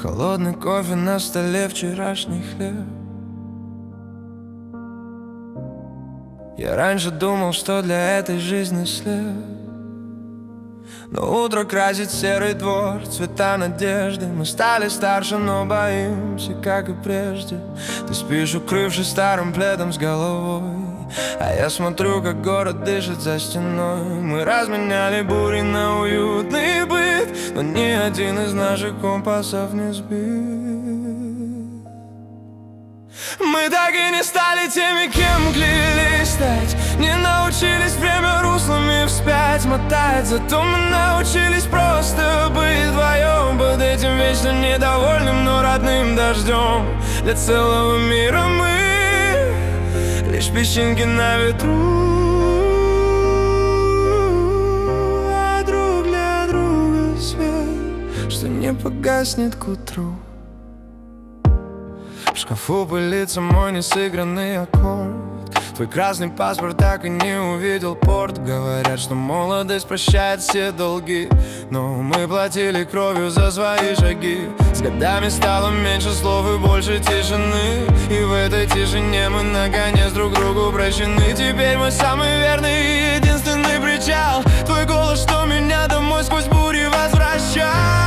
Холодный кофе на столе, вчерашний хлеб. Я раньше думал, что для этой жизни след, но утро красит серый двор, цвета надежды. Мы стали старше, но боимся, как и прежде. Ты спишь, укрывшись старым пледом с головой, а я смотрю, как город дышит за стеной. Мы разменяли бури на уютный быт, но ни один из наших компасов не сбит. Мы так и не стали теми, кем клялись стать, не научились время руслами вспять мотать. Зато мы научились просто быть вдвоем под этим вечно недовольным, но родным дождем. Для целого мира мы лишь песчинки на ветру, а друг для друга свет, что не погаснет к утру. В шкафу пылится мой несыгранный аккорд. Твой красный паспорт так и не увидел порт. Говорят, что молодость прощает все долги, но мы платили кровью за свои шаги. С годами стало меньше слов и больше тишины, и в этой тишине мы наконец друг другу прощены. Теперь мой самый верный и единственный причал, твой голос, что меня домой сквозь бури возвращал.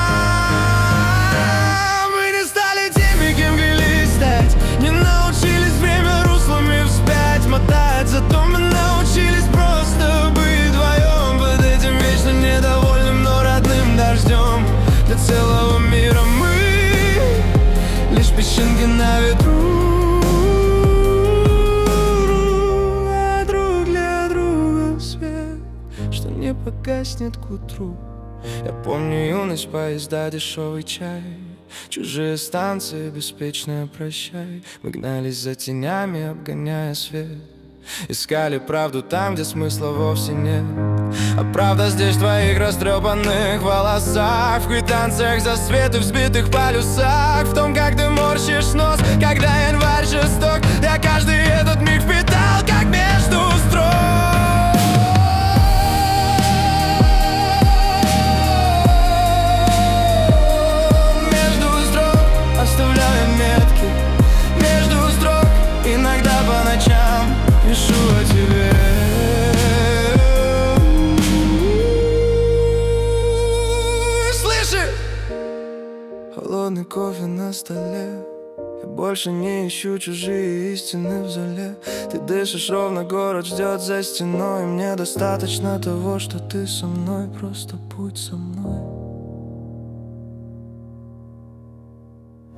Не научились время руслами вспять мотать, зато мы научились просто быть вдвоем под этим вечно недовольным, но родным дождем. Для целого мира мы лишь песчинки на ветру, а друг для друга свет, что не погаснет к утру. Я помню юность, поезда, дешевый чай, чужие станции, беспечное прощай. Мы гнались за тенями, обгоняя свет, искали правду там, где смысла вовсе нет. А правда здесь в твоих растрепанных волосах, в квитанциях за свет и в сбитых полюсах, в том, как ты морщишь нос, когда январь жесток. Я каждый этот миг впитал, как между строк. Оставляю метки между строк, иногда по ночам пишу о тебе. Слышишь? Холодный кофе на столе, я больше не ищу чужие истины в зале. Ты дышишь ровно, город ждет за стеной, мне достаточно того, что ты со мной, просто будь со мной.